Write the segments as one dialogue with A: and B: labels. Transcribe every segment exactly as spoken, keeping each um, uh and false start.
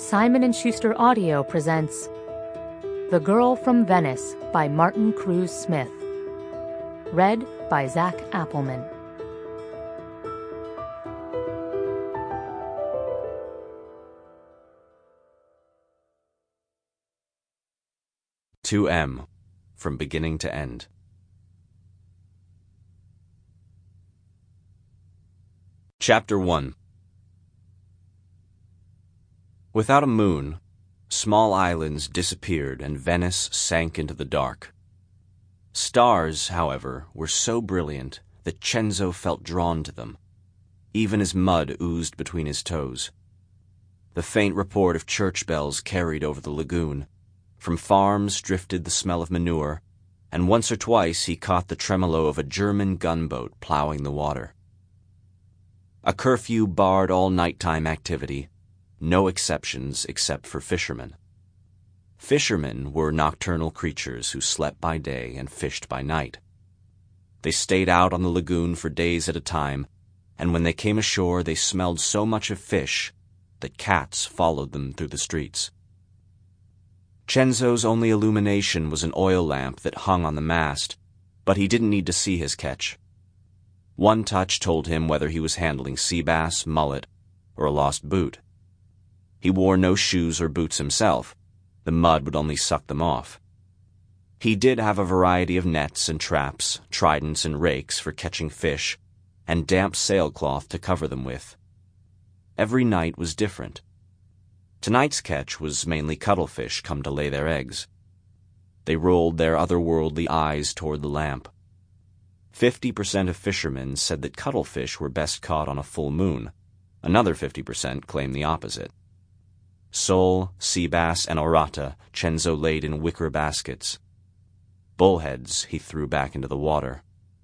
A: Simon and Schuster Audio presents The Girl from Venice by Martin Cruz Smith. Read by Zach Appelman.
B: two M, From Beginning to End. Chapter one. Without a moon, small islands disappeared and Venice sank into the dark. Stars, however, were so brilliant that Cenzo felt drawn to them, even as mud oozed between his toes. The faint report of church bells carried over the lagoon. From farms drifted the smell of manure, and once or twice he caught the tremolo of a German gunboat plowing the water. A curfew barred all nighttime activity, no exceptions except for fishermen. Fishermen were nocturnal creatures who slept by day and fished by night. They stayed out on the lagoon for days at a time, and when they came ashore they smelled so much of fish that cats followed them through the streets. Cenzo's only illumination was an oil lamp that hung on the mast, but he didn't need to see his catch. One touch told him whether he was handling sea bass, mullet, or a lost boot. He wore no shoes or boots himself. The mud would only suck them off. He did have a variety of nets and traps, tridents and rakes for catching fish, and damp sailcloth to cover them with. Every night was different. Tonight's catch was mainly cuttlefish come to lay their eggs. They rolled their otherworldly eyes toward the lamp. Fifty percent of fishermen said that cuttlefish were best caught on a full moon. Another fifty percent claimed the opposite. Sole, sea bass, and orata Cenzo laid in wicker baskets. Bullheads he threw back into the water.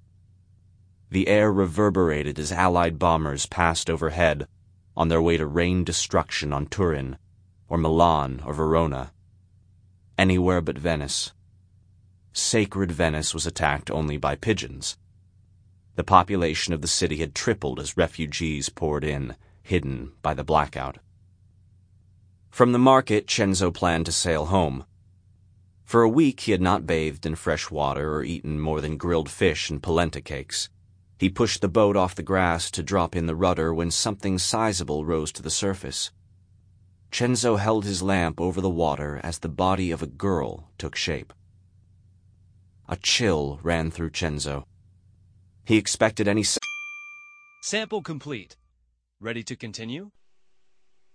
B: The air reverberated as Allied bombers passed overhead on their way to rain destruction on Turin, or Milan, or Verona. Anywhere but Venice. Sacred Venice was attacked only by pigeons. The population of the city had tripled as refugees poured in, hidden by the blackout. From the market, Cenzo planned to sail home. For a week he had not bathed in fresh water or eaten more than grilled fish and polenta cakes. He pushed the boat off the grass to drop in the rudder when something sizable rose to the surface. Cenzo held his lamp over the water as the body of a girl took shape. A chill ran through Cenzo. He expected any...
C: Sample complete. Ready to continue?